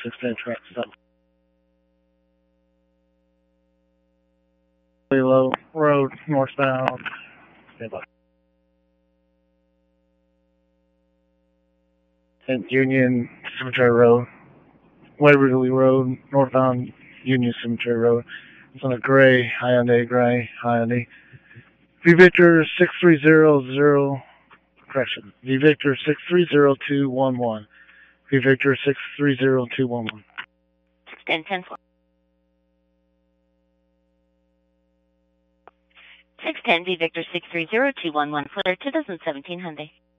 610 track stop. Low Road, northbound. And Union Cemetery Road, Waverly Road, northbound Union Cemetery Road. It's on a gray Hyundai. V Victor 6300, correction, V Victor 630211. V Victor 630211. 610 610 V Victor 630211 for 2017 Hyundai.